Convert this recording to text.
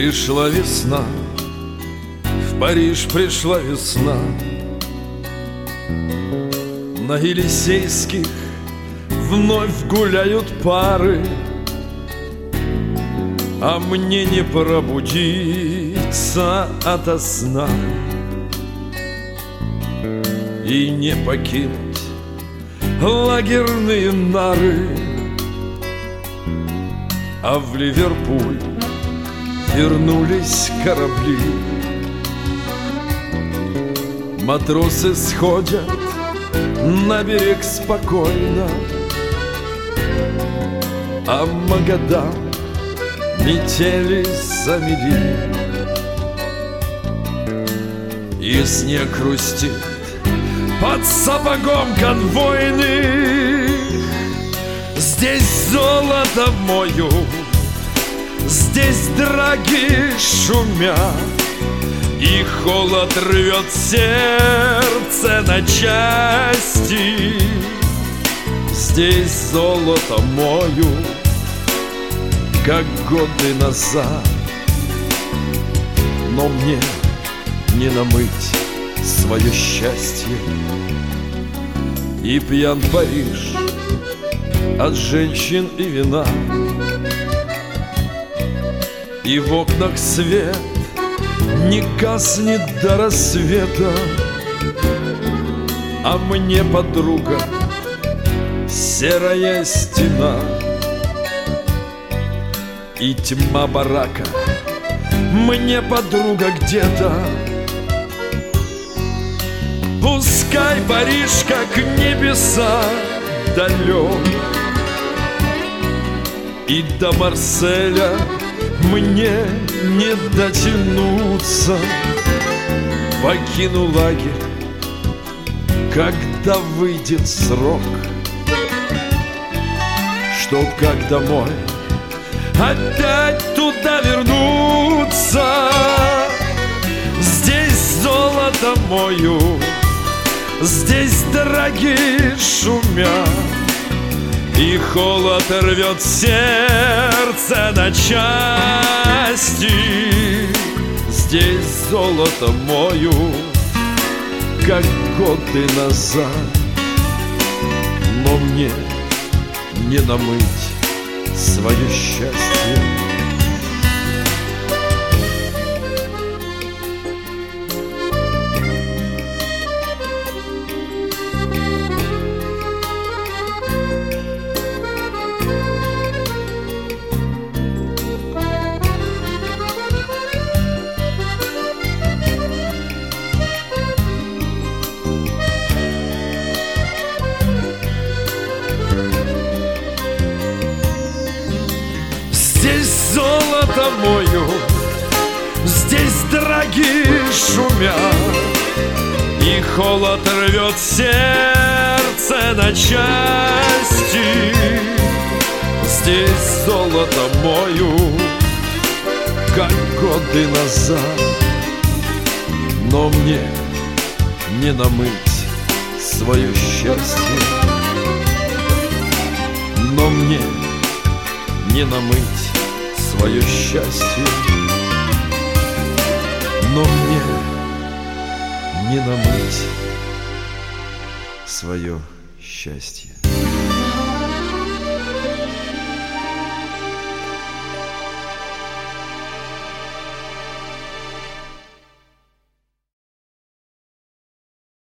Пришла весна, в Париж пришла весна. На Елисейских вновь гуляют пары, а мне не пробудиться ото сна и не покинуть лагерные нары. А в Ливерпуль вернулись корабли. Матросы сходят на берег спокойно, а Магадан метели замели. И снег хрустит под сапогом конвойных. Здесь золото мою, здесь драги шумят, и холод рвет сердце на части. Здесь золото мою, как годы назад, но мне не намыть свое счастье. И пьян Париж от женщин и вина, и в окнах свет не гаснет до рассвета. А мне подруга серая стена и тьма барака. Мне подруга где-то. Пускай Париж, как небеса, далек, и до Марселя мне не дотянуться. Покину лагерь, когда выйдет срок, чтоб как домой опять туда вернуться. Здесь золото мою, здесь дорогие шумят, и холод рвет сердце на части. Здесь золото мою, как годы назад, но мне не намыть свое счастье. Здесь золото мое, здесь дорогие шумят, и холод рвет сердце на части. Здесь золото мое, как годы назад, но мне не намыть свое счастье. Но мне не намыть свое счастье, но мне не намыть свое счастье.